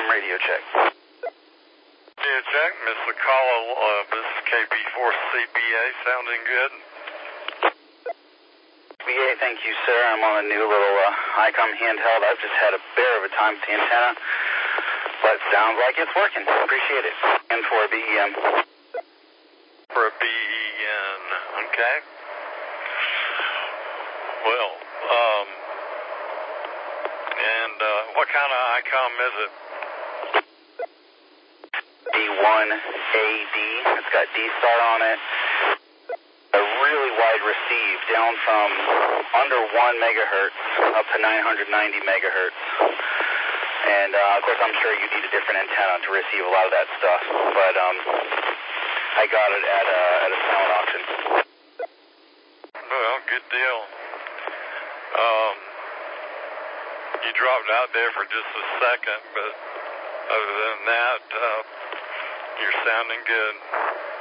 AM radio check. Yeah, check, Mr. Call. This is KB4CBA, sounding good. BA, thank you, sir. I'm on a new little ICOM handheld. I've just had a bear of a time with the antenna, but sounds like it's working. Appreciate it. And for a BEM. For a BEN, okay. Well, and what kind of ICOM is it? D1AD. It's got D-Star on it. A really wide receive, down from under 1 megahertz up to 990 megahertz. And of course, I'm sure you need a different antenna to receive a lot of that stuff. But I got it at a silent auction. Well, good deal. You dropped out there for just a second, but other than that, you're sounding good.